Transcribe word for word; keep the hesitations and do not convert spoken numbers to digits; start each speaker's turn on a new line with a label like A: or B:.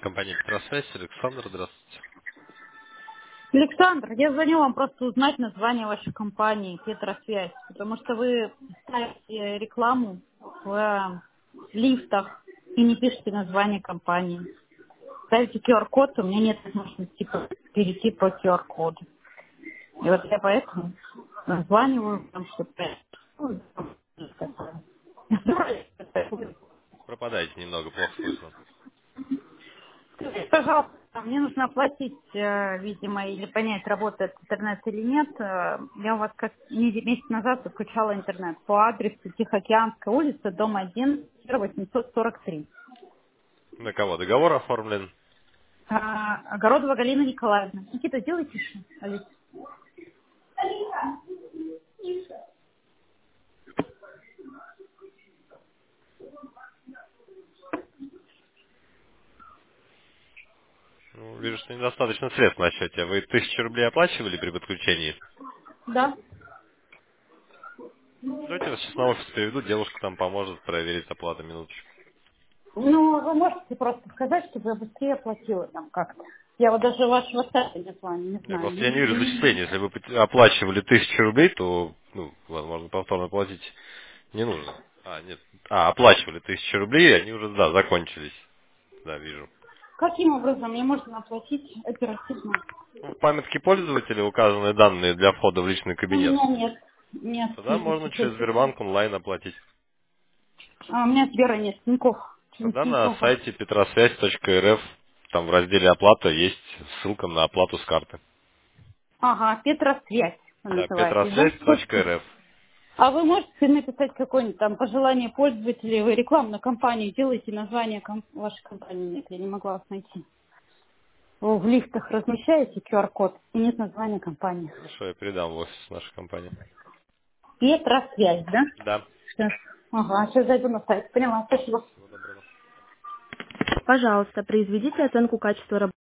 A: Компания Петросвязь, Александр, здравствуйте.
B: Александр, я звоню вам просто узнать название вашей компании Петросвязь, потому что вы ставите рекламу в э, лифтах и не пишете название компании. Ставите ку ар-код, у меня нет возможности по- перейти по ку ар-коду. И вот я поэтому названиваю, потому что...
A: Пропадаете немного, плохо слышно.
B: Скажите, пожалуйста, мне нужно оплатить, э, видимо, или понять, работает интернет или нет. Э, Я у вас как неделю- месяц назад подключала интернет по адресу Тихоокеанская улица, дом один, восемьсот сорок три.
A: На кого договор оформлен?
B: А, Огородова Галина Николаевна. Никита, сделай тише. Алис.
A: Ну, вижу, что недостаточно средств на счете. Вы тысячу рублей оплачивали при подключении?
B: Да.
A: Давайте я вас сейчас на офис приведу, девушка там поможет проверить оплату минуточку.
B: Ну, вы можете просто сказать, чтобы я быстрее оплатила там как-то. Я вот даже ваш WhatsApp не знаю, не
A: Я
B: знаю.
A: просто я не вижу зачисления. Если вы пот- оплачивали тысячу рублей, то, ну, возможно, повторно платить не нужно. А, нет. А, оплачивали тысячу рублей, они уже, да, закончились. Да, вижу.
B: Каким образом мне можно оплатить оперативно?
A: Ну, в памятке пользователя указаны данные для входа в личный
B: У
A: кабинет.
B: меня нет. Нет,
A: Тогда
B: нет,
A: можно через
B: нет.
A: Сбербанк онлайн оплатить.
B: А у меня Сбера нет, Тинькофф. Через
A: Тогда на
B: Тинькоффа.
A: сайте петросвязь точка эр эф, там в разделе оплата есть ссылка на оплату с карты.
B: Ага, Петросвязь вы
A: Да,
B: называетесь, да?
A: петросвязь точка эр
B: Слушайте,
A: эф.
B: а вы можете написать какое-нибудь там пожелание пользователей, вы рекламную кампанию делаете, название ком- вашей компании нет, я не могла вас найти. Вы в лифтах размещаете ку ар-код и нет названия компании.
A: Хорошо, я передам в офис нашей компании.
B: Петросвязь, да?
A: Да.
B: Сейчас. Ага, сейчас зайду на сайт. Поняла, спасибо.
A: Всего доброго.
B: Пожалуйста, произведите оценку качества работы.